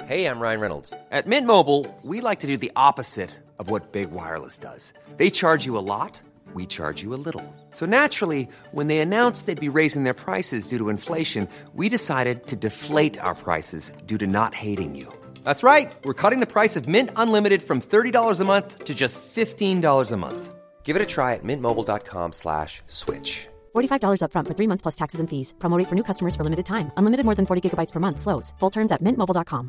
Hey, I'm Ryan Reynolds. At Mint Mobile, we like to do the opposite of what Big Wireless does. They charge you a lot, we charge you a little. So naturally, when they announced they'd be raising their prices due to inflation, we decided to deflate our prices due to not hating you. That's right. We're cutting the price of Mint Unlimited from $30 a month to just $15 a month. Give it a try at mintmobile.com/switch. $45 up front for 3 months plus taxes and fees. Promo rate for new customers for limited time. Unlimited more than 40 gigabytes per month. Slows full terms at mintmobile.com.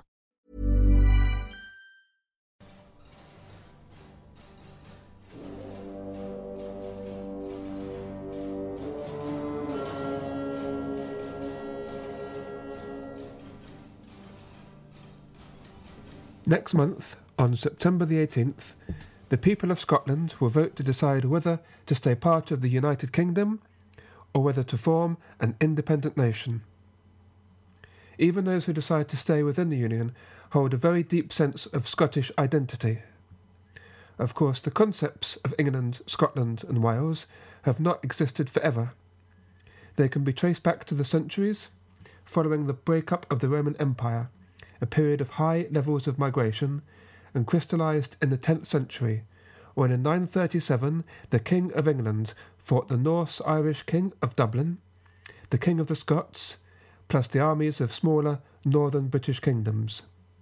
Next month, on September the 18th, the people of Scotland will vote to decide whether to stay part of the United Kingdom or whether to form an independent nation. Even those who decide to stay within the Union hold a very deep sense of Scottish identity. Of course, the concepts of England, Scotland and Wales have not existed forever. They can be traced back to the centuries, following the breakup of the Roman Empire, a period of high levels of migration, and crystallised in the 10th century, when in 937 the King of England fought the Norse-Irish King of Dublin, the King of the Scots, plus the armies of smaller northern British kingdoms.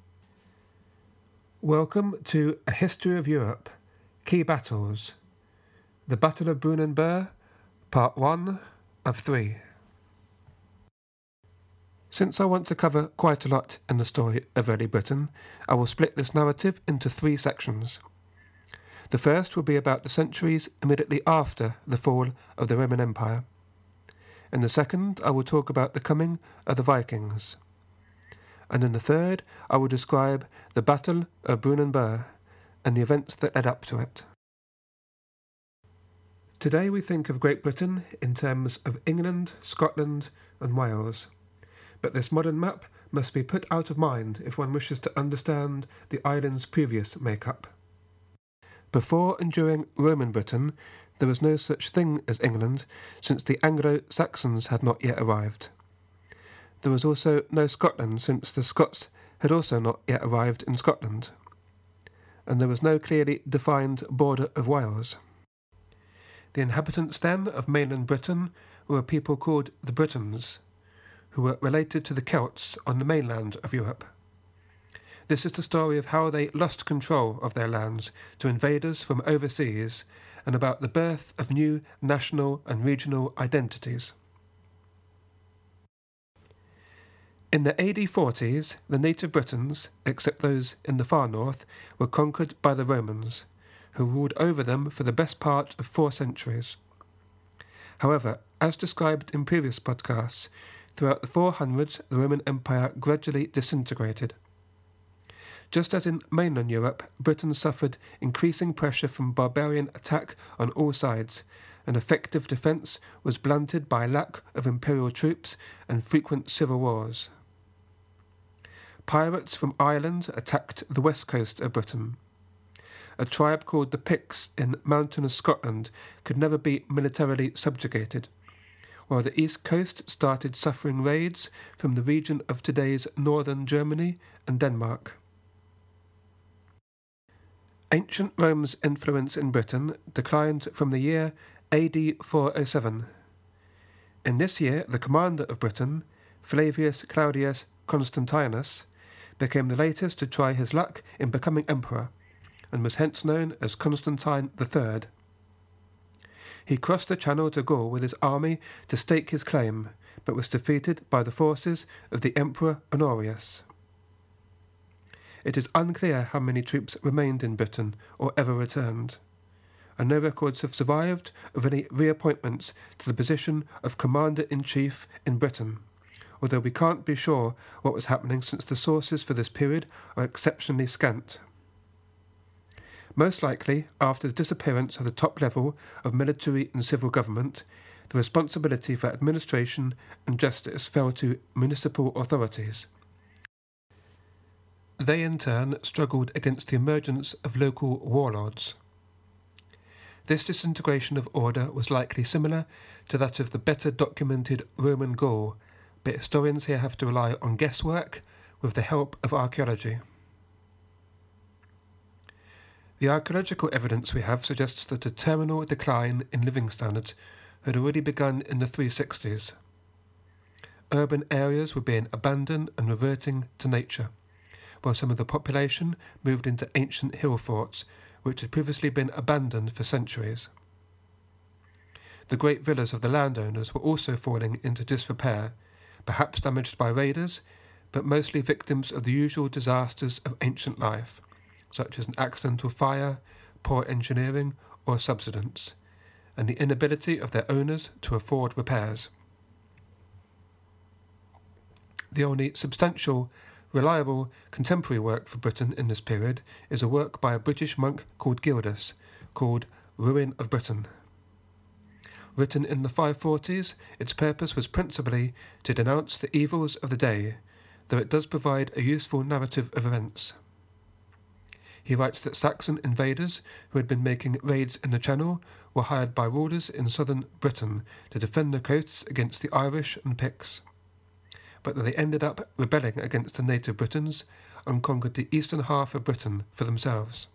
Welcome to A History of Europe, Key Battles, the Battle of Brunanburh, Part 1 of 3. Since I want to cover quite a lot in the story of early Britain, I will split this narrative into 3 sections. The first will be about the centuries immediately after the fall of the Roman Empire. In the second, I will talk about the coming of the Vikings. And in the third, I will describe the Battle of Brunanburh and the events that led up to it. Today we think of Great Britain in terms of England, Scotland and Wales. But this modern map must be put out of mind if one wishes to understand the island's previous make-up. Before and during Roman Britain, there was no such thing as England, since the Anglo-Saxons had not yet arrived. There was also no Scotland, since the Scots had also not yet arrived in Scotland. And there was no clearly defined border of Wales. The inhabitants then of mainland Britain were a people called the Britons, who were related to the Celts on the mainland of Europe. This is the story of how they lost control of their lands to invaders from overseas and about the birth of new national and regional identities. In the AD 40s, the native Britons, except those in the far north, were conquered by the Romans, who ruled over them for the best part of 4 centuries. However, as described in previous podcasts, throughout the 400s, the Roman Empire gradually disintegrated. Just as in mainland Europe, Britain suffered increasing pressure from barbarian attack on all sides, and effective defence was blunted by lack of imperial troops and frequent civil wars. Pirates from Ireland attacked the west coast of Britain. A tribe called the Picts in mountainous Scotland could never be militarily subjugated, while the east coast started suffering raids from the region of today's northern Germany and Denmark. Ancient Rome's influence in Britain declined from the year AD 407. In this year, the commander of Britain, Flavius Claudius Constantinus, became the latest to try his luck in becoming emperor, and was hence known as Constantine III. He crossed the Channel to Gaul with his army to stake his claim, but was defeated by the forces of the Emperor Honorius. It is unclear how many troops remained in Britain or ever returned, and no records have survived of any reappointments to the position of Commander-in-Chief in Britain, although we can't be sure what was happening since the sources for this period are exceptionally scant. Most likely, after the disappearance of the top level of military and civil government, the responsibility for administration and justice fell to municipal authorities. They in turn struggled against the emergence of local warlords. This disintegration of order was likely similar to that of the better documented Roman Gaul, but historians here have to rely on guesswork, with the help of archaeology. The archaeological evidence we have suggests that a terminal decline in living standards had already begun in the 360s. Urban areas were being abandoned and reverting to nature, while some of the population moved into ancient hill forts which had previously been abandoned for centuries. The great villas of the landowners were also falling into disrepair, perhaps damaged by raiders, but mostly victims of the usual disasters of ancient life, such as an accidental fire, poor engineering, or subsidence, and the inability of their owners to afford repairs. The only substantial, reliable, contemporary work for Britain in this period is a work by a British monk called Gildas, called Ruin of Britain. Written in the 540s, its purpose was principally to denounce the evils of the day, though it does provide a useful narrative of events. He writes that Saxon invaders who had been making raids in the Channel were hired by rulers in southern Britain to defend the coasts against the Irish and Picts, but that they ended up rebelling against the native Britons and conquered the eastern half of Britain for themselves.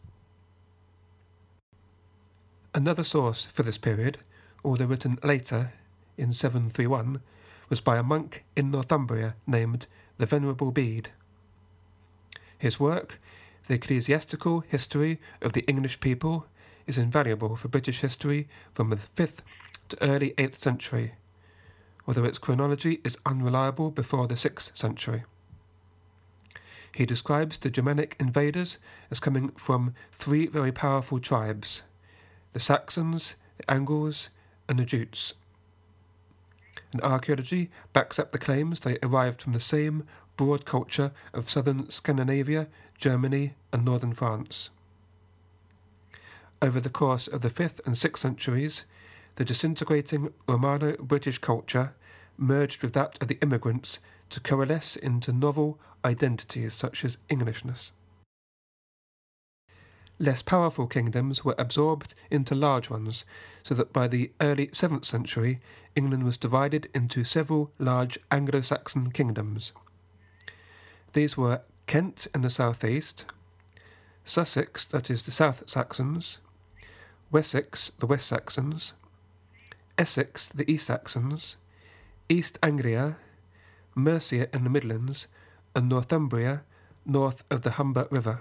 Another source for this period, although written later, in 731, was by a monk in Northumbria named the Venerable Bede. His work, The Ecclesiastical History of the English People, is invaluable for British history from the 5th to early 8th century, although its chronology is unreliable before the 6th century. He describes the Germanic invaders as coming from 3 very powerful tribes: the Saxons, the Angles, and the Jutes. And archaeology backs up the claims they arrived from the same broad culture of southern Scandinavia, Germany, and northern France. Over the course of the 5th and 6th centuries, the disintegrating Romano-British culture merged with that of the immigrants to coalesce into novel identities such as Englishness. Less powerful kingdoms were absorbed into large ones, so that by the early 7th century, England was divided into several large Anglo-Saxon kingdoms. These were Kent in the southeast, Sussex, that is the South Saxons, Wessex, the West Saxons, Essex, the East Saxons, East Anglia, Mercia in the Midlands, and Northumbria, north of the Humber River.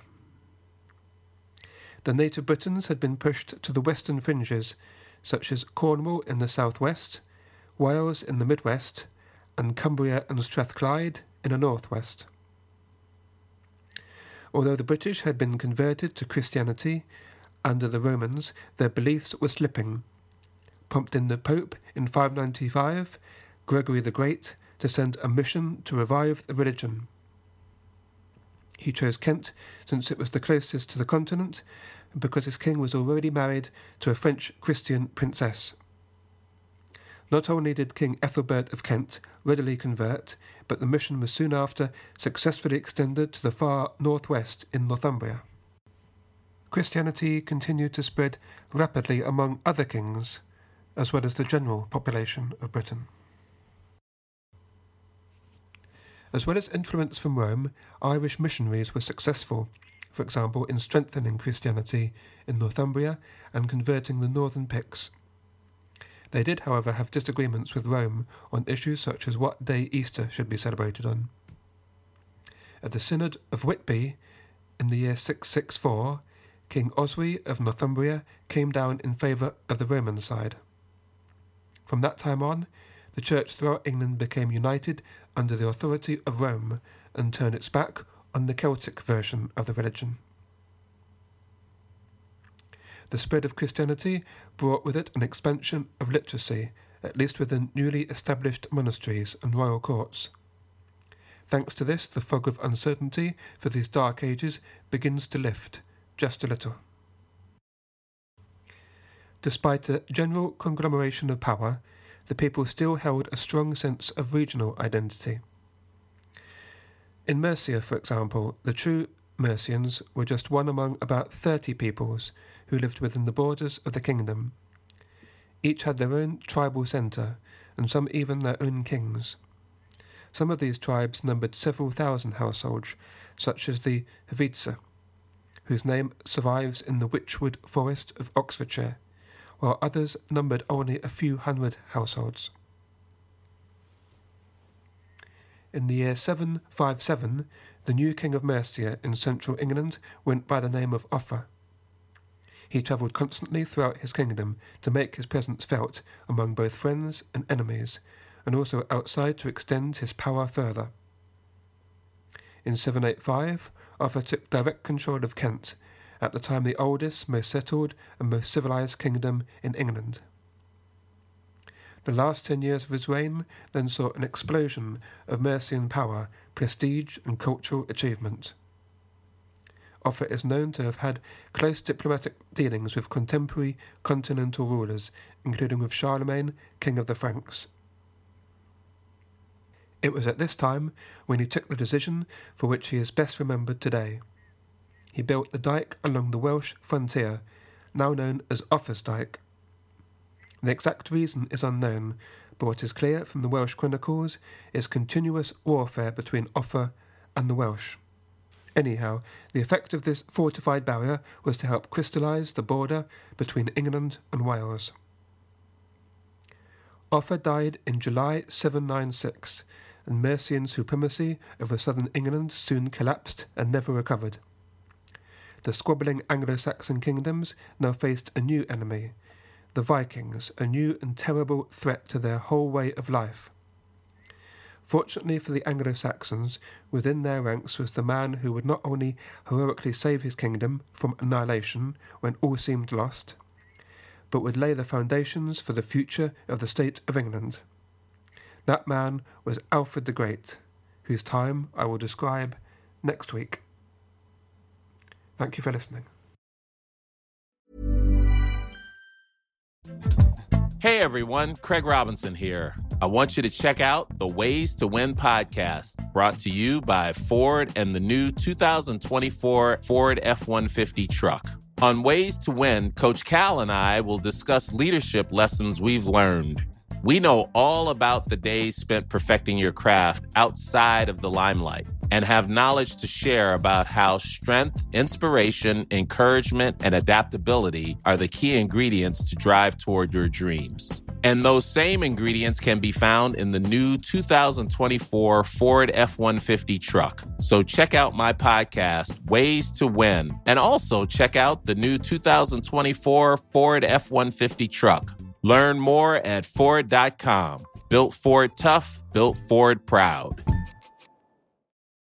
The native Britons had been pushed to the western fringes, such as Cornwall in the southwest, Wales in the midwest, and Cumbria and Strathclyde in the northwest. Although the British had been converted to Christianity under the Romans, their beliefs were slipping, prompting the Pope in 595, Gregory the Great, to send a mission to revive the religion. He chose Kent since it was the closest to the continent, and because his king was already married to a French Christian princess. Not only did King Ethelbert of Kent readily convert, but the mission was soon after successfully extended to the far northwest in Northumbria. Christianity continued to spread rapidly among other kings, as well as the general population of Britain. As well as influence from Rome, Irish missionaries were successful, for example in strengthening Christianity in Northumbria and converting the northern Picts. They did, however, have disagreements with Rome on issues such as what day Easter should be celebrated on. At the Synod of Whitby, in the year 664, King Oswy of Northumbria came down in favour of the Roman side. From that time on, the Church throughout England became united under the authority of Rome and turned its back on the Celtic version of the religion. The spread of Christianity brought with it an expansion of literacy, at least within newly established monasteries and royal courts. Thanks to this, the fog of uncertainty for these dark ages begins to lift, just a little. Despite a general conglomeration of power, the people still held a strong sense of regional identity. In Mercia, for example, the true Mercians were just one among about 30 peoples who lived within the borders of the kingdom. Each had their own tribal centre, and some even their own kings. Some of these tribes numbered several thousand households, such as the Hvidsar, whose name survives in the Witchwood Forest of Oxfordshire, while others numbered only a few hundred households. In the year 757, the new king of Mercia in central England went by the name of Offa. He travelled constantly throughout his kingdom to make his presence felt among both friends and enemies, and also outside to extend his power further. In 785, Offa took direct control of Kent, at the time the oldest, most settled and most civilised kingdom in England. The last 10 years of his reign then saw an explosion of Mercian power, prestige and cultural achievement. Offa is known to have had close diplomatic dealings with contemporary continental rulers, including with Charlemagne, king of the Franks. It was at this time when he took the decision for which he is best remembered today. He built the dike along the Welsh frontier, now known as Offa's Dyke. The exact reason is unknown, but what is clear from the Welsh chronicles is continuous warfare between Offa and the Welsh. Anyhow, the effect of this fortified barrier was to help crystallise the border between England and Wales. Offa died in July 796, and Mercian supremacy over southern England soon collapsed and never recovered. The squabbling Anglo-Saxon kingdoms now faced a new enemy, the Vikings, a new and terrible threat to their whole way of life. Fortunately for the Anglo-Saxons, within their ranks was the man who would not only heroically save his kingdom from annihilation when all seemed lost, but would lay the foundations for the future of the state of England. That man was Alfred the Great, whose time I will describe next week. Thank you for listening. Hey everyone, Craig Robinson here. I want you to check out the Ways to Win podcast, brought to you by Ford and the new 2024 Ford F-150 truck. On Ways to Win, Coach Cal and I will discuss leadership lessons we've learned. We know all about the days spent perfecting your craft outside of the limelight and have knowledge to share about how strength, inspiration, encouragement, and adaptability are the key ingredients to drive toward your dreams. And those same ingredients can be found in the new 2024 Ford F-150 truck. So check out my podcast, Ways to Win, and also check out the new 2024 Ford F-150 truck. Learn more at Ford.com. Built Ford tough, built Ford proud.